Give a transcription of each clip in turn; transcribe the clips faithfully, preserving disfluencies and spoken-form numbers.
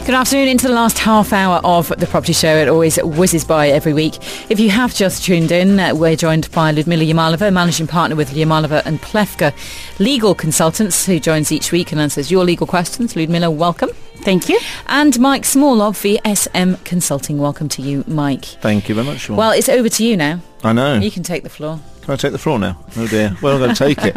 Good afternoon, into the last half hour of the Property Show. It always whizzes by every week. If you have just tuned in, uh, we're joined by Ludmila Yamalova, Managing Partner with Yamalova and Plefka Legal Consultants, who joins each week and answers your legal questions. Ludmila, welcome. Thank you. And Mike Small of V S M Consulting. Welcome to you, Mike. Thank you very much, Sean. Well, it's over to you now. I know. You can take the floor. Can I take the floor now? Oh dear. Well, I'm going to take it.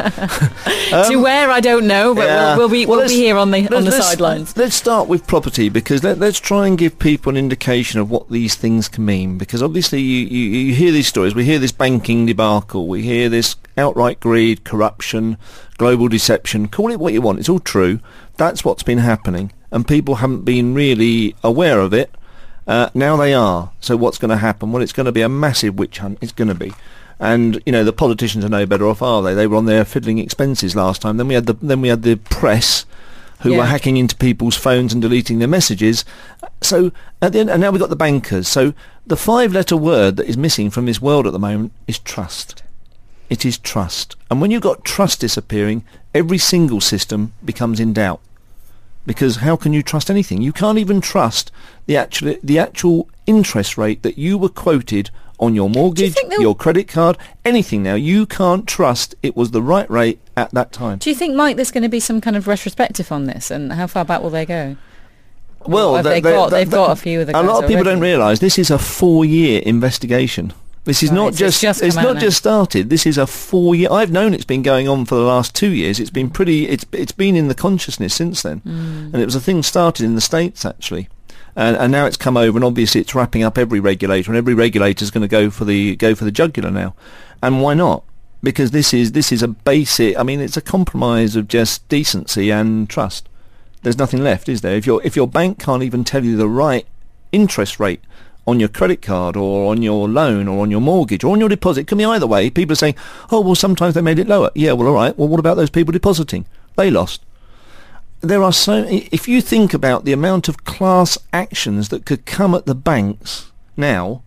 um, to where, I don't know, but yeah. we'll, we'll be, well, we'll be here on the on the let's, sidelines. Let's start with property, because let, let's try and give people an indication of what these things can mean. Because obviously you, you, you hear these stories. We hear this banking debacle. We hear this outright greed, corruption, global deception. Call it what you want. It's all true. That's what's been happening. And people haven't been really aware of it. Uh, now they are. So what's going to happen? Well, it's going to be a massive witch hunt. It's going to be. And, you know, the politicians are no better off, are they? They were on their fiddling expenses last time. Then we had the then we had the press, who yeah. were hacking into people's phones and deleting their messages. So at the end, and now we've got the bankers. So the five-letter word that is missing from this world at the moment is trust. It is trust. And when you've got trust disappearing, every single system becomes in doubt. Because how can you trust anything? You can't even trust the actual the actual interest rate that you were quoted on your mortgage, you your credit card, anything now. You can't trust it was the right rate at that time. Do you think, Mike, there's going to be some kind of retrospective on this, and how far back will they go? Well, they, they, they got, they, they've they, got a few of the A lot of people already. don't realise this is a four-year investigation. This is right, not so just, it's, just it's not now. just started. This is a four-year. I've known it's been going on for the last two years. It's been pretty. It's it's been in the consciousness since then, mm. and it was a thing started in the States actually. And, and now it's come over, and obviously it's wrapping up every regulator, and every regulator is going to go for the go for the jugular now. And why not? Because this is this is a basic. I mean, it's a compromise of just decency and trust. There's nothing left, is there? If your if your bank can't even tell you the right interest rate on your credit card, or on your loan, or on your mortgage, or on your deposit, it can be either way. People are saying, "Oh, well, sometimes they made it lower." Yeah, well, all right. Well, what about those people depositing? They lost. There are so, if you think about the amount of class actions that could come at the banks now,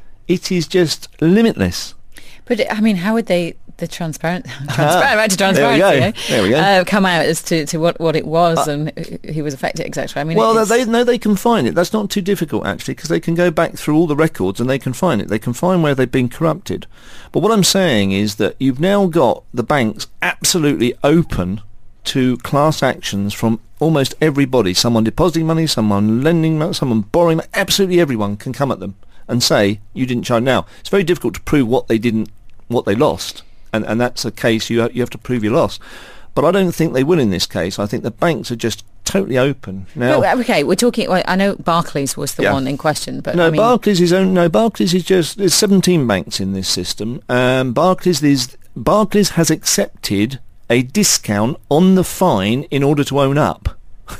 it is just limitless. But I mean, how would they, the transparent, transparent, ah, right to transparency, there we go. eh? There we go. Uh, come out as to, to what, what it was uh, and who was affected, et cetera. I mean, well, it's, they no, they can find it. That's not too difficult actually, because they can go back through all the records and they can find it. They can find where they've been corrupted. But what I'm saying is that you've now got the banks absolutely open to class actions from almost everybody. Someone depositing money, someone lending money, someone borrowing money. Absolutely everyone can come at them and say, you didn't charge. Now, it's very difficult to prove what they didn't, what they lost, and, and that's a case you, ha- you have to prove your loss. But I don't think they will in this case. I think the banks are just totally open. Now, but, okay, we're talking, well, I know Barclays was the yeah. one in question, but no, I mean, Barclays is own, no, Barclays is just, there's seventeen banks in this system. Um, Barclays is, Barclays has accepted a discount on the fine in order to own up.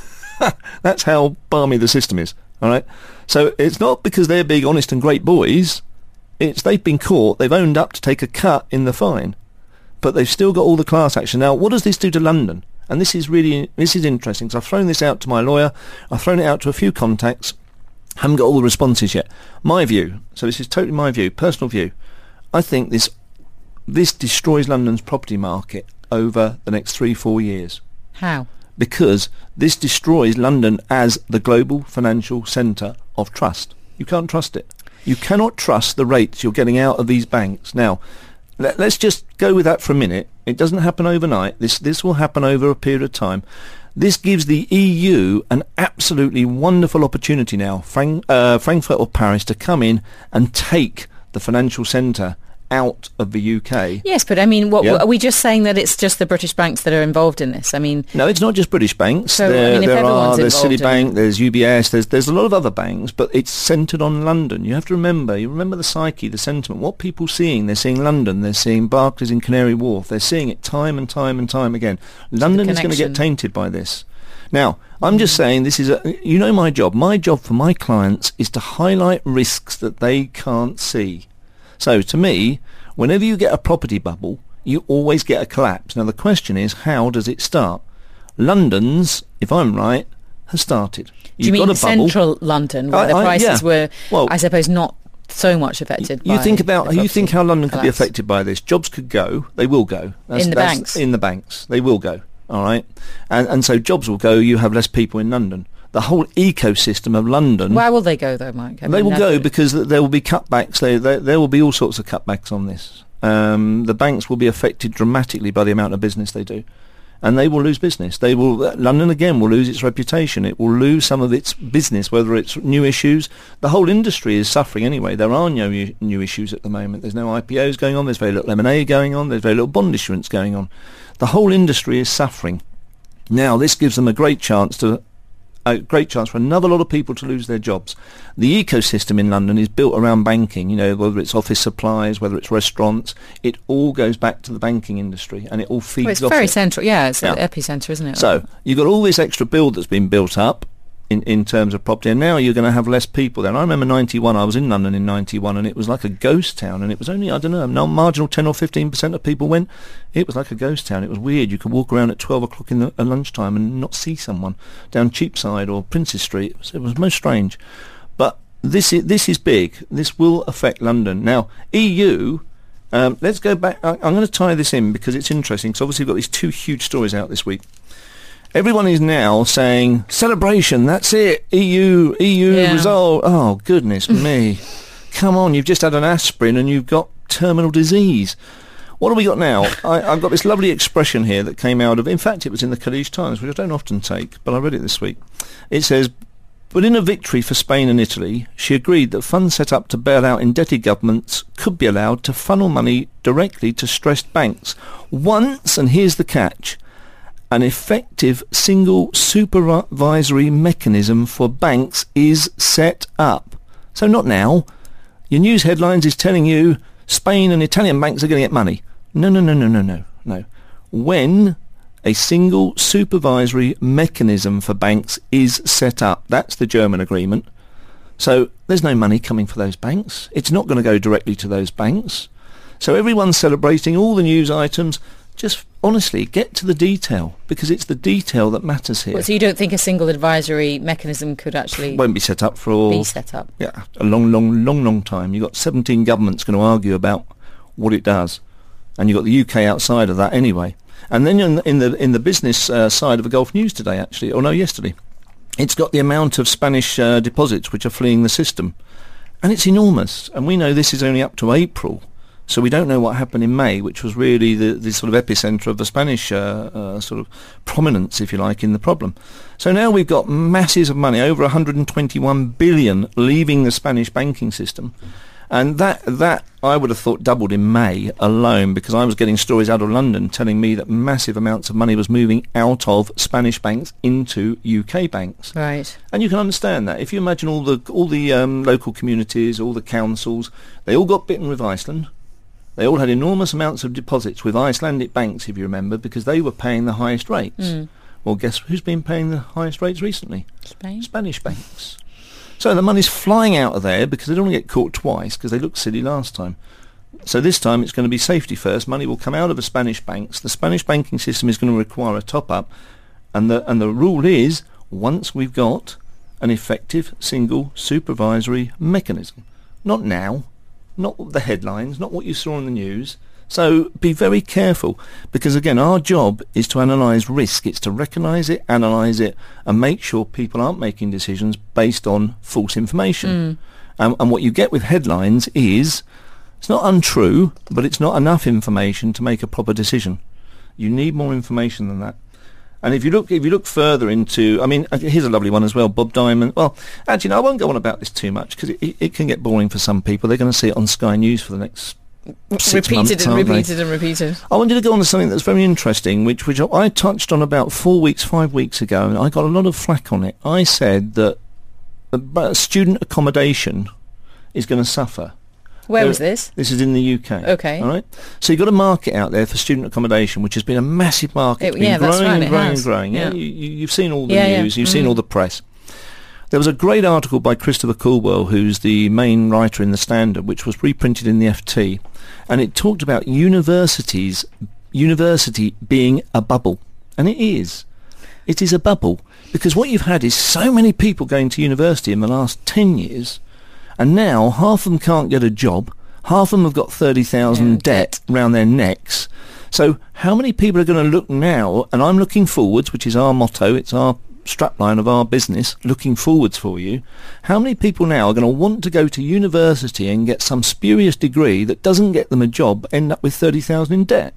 That's how balmy the system is. All right. So it's not because they're big, honest, and great boys. It's they've been caught. They've owned up to take a cut in the fine, but they've still got all the class action. Now, what does this do to London? And this is really this is interesting. because I've thrown this out to my lawyer. I've thrown it out to a few contacts. Haven't got all the responses yet. My view. So this is totally my view, personal view. I think this this destroys London's property market over the next three, four years. How? Because this destroys London as the global financial centre of trust. You can't trust it. You cannot trust the rates you're getting out of these banks. Now, let, let's just go with that for a minute. It doesn't happen overnight. This this will happen over a period of time. This gives the E U an absolutely wonderful opportunity now, Frank, uh, Frankfurt or Paris, to come in and take the financial centre out of the U K. Yes, but I mean, what, Yeah. are we just saying that it's just the British banks that are involved in this? I mean, No, it's not just British banks. So, I there mean, if there everyone's are there's involved in Citibank, it- there's U B S, there's there's a lot of other banks, but it's centred on London. You have to remember, you remember the psyche, the sentiment, what people are seeing. They're seeing London, they're seeing Barclays in Canary Wharf, they're seeing it time and time and time again. London is going to connection. get tainted by this. Now, I'm just saying this is a, you know my job. My job for my clients is to highlight risks that they can't see. So to me, whenever you get a property bubble, you always get a collapse. Now the question is, how does it start? London's, if I'm right, has started. do you You've mean got a bubble. central London, where I- the I- prices yeah. were, Well, I suppose, not so much affected You by think about the you think property how London could be collapse? affected by this. Jobs could go. They will go. That's, In the that's banks. In the banks. They will go. All right. And and so jobs will go. You have less people in London. the whole ecosystem of London. Where will they go, though, Mike? I they mean, will go that's- because there will be cutbacks. They, they, there will be all sorts of cutbacks on this. Um, the banks will be affected dramatically by the amount of business they do. And they will lose business. They will. London again will lose its reputation. It will lose some of its business, whether it's new issues. The whole industry is suffering anyway. There are no new, new issues at the moment. There's no I P Os going on. There's very little M and A going on. There's very little bond issuance going on. The whole industry is suffering. Now, this gives them a great chance to a great chance for another lot of people to lose their jobs. The ecosystem in London is built around banking, you know, whether it's office supplies, whether it's restaurants, it all goes back to the banking industry and it all feeds Well, it's off very it. central. Yeah, it's Yeah. the epicentre, isn't it? So you've got all this extra build that's been built up in, in terms of property, and now you're going to have less people there. And I remember ninety-one, I was in London in ninety-one, and it was like a ghost town, and it was only, I don't know, no marginal ten or fifteen percent of people went. It was like a ghost town. It was weird. You could walk around at twelve o'clock in the at lunchtime and not see someone down Cheapside or Princes Street. It was, it was most strange. But this is, this is big. This will affect London. Now, E U... Um, let's go back. I, I'm going to tie this in because it's interesting. Because obviously we've got these two huge stories out this week. Everyone is now saying celebration. That's it. E U, E U Yeah. result. Oh goodness me! Come on, you've just had an aspirin and you've got terminal disease. What have we got now? I, I've got this lovely expression here that came out of. In fact, it was in the Khaleej Times, which I don't often take, but I read it this week. It says, but in a victory for Spain and Italy, she agreed that funds set up to bail out indebted governments could be allowed to funnel money directly to stressed banks. Once, and here's the catch, an effective single supervisory mechanism for banks is set up. So not now. Your news headlines is telling you Spain and Italian banks are going to get money. No, no, no, no, no, no, no. When a single supervisory mechanism for banks is set up. That's the German agreement. So there's no money coming for those banks. It's not going to go directly to those banks. So everyone's celebrating all the news items. Just honestly, get to the detail, because it's the detail that matters here. Well, so you don't think a single advisory mechanism could actually Won't be set up for be set up? yeah, a long, long, long, long time. You've got seventeen governments going to argue about what it does. And you've got the U K outside of that anyway. And then in, in the in the business uh, side of the Gulf News today, actually, or no, yesterday, it's got the amount of Spanish uh, deposits which are fleeing the system. And it's enormous. And we know this is only up to April. So we don't know what happened in May, which was really the, the sort of epicentre of the Spanish uh, uh, sort of prominence, if you like, in the problem. So now we've got masses of money, over one hundred twenty-one billion, leaving the Spanish banking system. And that, that I would have thought doubled in May alone, because I was getting stories out of London telling me that massive amounts of money was moving out of Spanish banks into U K banks. Right. And you can understand that. If you imagine all the all the um, local communities, all the councils, they all got bitten with Iceland. They all had enormous amounts of deposits with Icelandic banks, if you remember, because they were paying the highest rates. Mm. Well, guess who's been paying the highest rates recently? Spain? Spanish banks. So the money's flying out of there because they don't want to get caught twice, because they looked silly last time. So this time it's going to be safety first. Money will come out of the Spanish banks. The Spanish banking system is going to require a top-up. And the, and the rule is, once we've got an effective single supervisory mechanism. Not now. Not the headlines, not what you saw on the news. So be very careful, because again, our job is to analyse risk. It's to recognise it, analyse it, and make sure people aren't making decisions based on false information. Mm. Um, and what you get with headlines is, it's not untrue, but it's not enough information to make a proper decision. You need more information than that. And if you look, if you look further into, I mean, here's a lovely one as well. Bob Diamond. Well, actually, no, I won't go on about this too much, because it, it can get boring for some people. They're going to see it on Sky News for the next six repeated months, and aren't they? repeated and repeated. I wanted to go on to something that's very interesting, which which I touched on about four weeks, five weeks ago, and I got a lot of flack on it. I said that uh, student accommodation is going to suffer. Where Uh, was this? This is in the U K. Okay. All right. So you've got a market out there for student accommodation, which has been a massive market. It- It's been yeah, that's growing right, and it growing has. and growing. Yeah. Yeah. You, you, you've seen all the Yeah, yeah. news. You've seen Mhm. all the press. There was a great article by Christopher Coolwell, who's the main writer in The Standard, which was reprinted in the F T, and it talked about universities, university being a bubble. And it is. It is a bubble. Because what you've had is so many people going to university in the last ten years, and now half of them can't get a job. Half of them have got thirty thousand Yeah, debt round their necks. So how many people are going to look now, and I'm looking forwards, which is our motto, it's our strapline of our business, looking forwards for you, how many people now are going to want to go to university and get some spurious degree that doesn't get them a job, end up with thirty thousand in debt?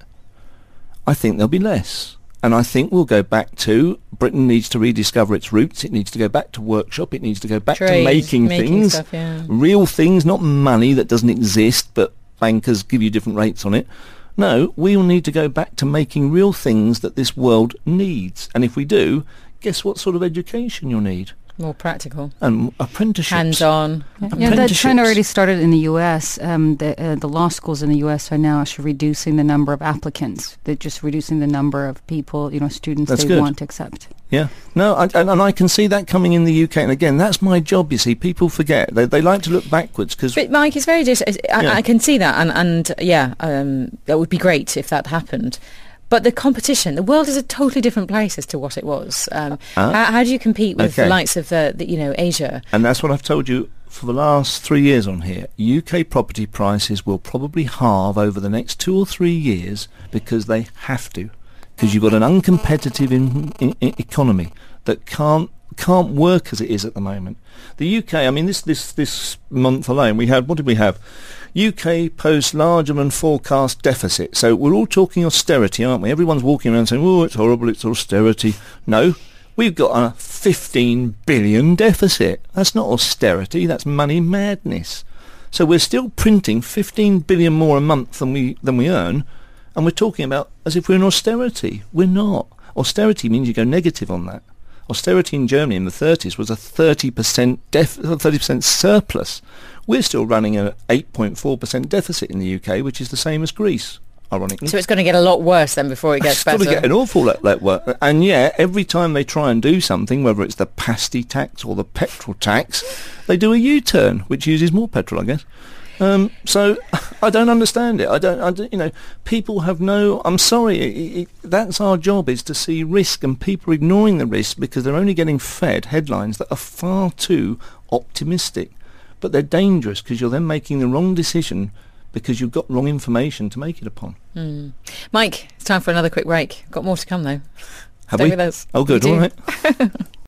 I think there'll be less. And I think we'll go back to, Britain needs to rediscover its roots. It needs to go back to workshop. It needs to go back Trade, to making, making things, stuff, yeah. real things, not money that doesn't exist, but bankers give you different rates on it. No, we'll need to go back to making real things that this world needs. And if we do, guess what sort of education you'll need? More practical. And apprenticeships. Hands-on. Yeah, that trend already started in the U S. Um, the, uh, the law schools in the U S are now actually reducing the number of applicants. They're just reducing the number of people, you know, students That's they good. want to accept. Yeah. No, I, and, and I can see that coming in the U K. And again, that's my job, you see. People forget. They, they like to look backwards because... But Mike, it's very... Dis- I, Yeah. I can see that. And, and yeah, um, that would be great if that happened. But the competition, the world is a totally different place as to what it was. Um, Uh, how, how do you compete with okay. the likes of, uh, the, you know, Asia? And that's what I've told you for the last three years on here. U K property prices will probably halve over the next two or three years because they have to. Because you've got an uncompetitive in, in, in economy that can't can't work as it is at the moment. The U K, I mean, this this this month alone, we had, what did we have? U K posts larger than forecast deficit. So we're all talking austerity, aren't we? Everyone's walking around saying, oh, it's horrible, it's austerity. No, we've got a fifteen billion deficit. That's not austerity, that's money madness. So we're still printing fifteen billion more a month than we than we earn, and we're talking about as if we're in austerity. We're not. Austerity means you go negative on that. Austerity in Germany in the thirties was a thirty percent def- thirty percent surplus. We're still running an eight point four percent deficit in the U K, which is the same as Greece, ironically. So it's going to get a lot worse then before it gets It's better. got to get an awful lot lot work. And yeah, every time they try and do something, whether it's the pasty tax or the petrol tax, they do a U-turn, which uses more petrol, I guess. Um, so I don't understand it. I don't, I don't, you know, people have no, I'm sorry, it, it, that's our job, is to see risk, and people are ignoring the risk because they're only getting fed headlines that are far too optimistic. But they're dangerous because you're then making the wrong decision because you've got wrong information to make it upon. Mm. Mike, it's time for another quick break. Got more to come though. Have Stay we? with us. Oh, good. We All do. right.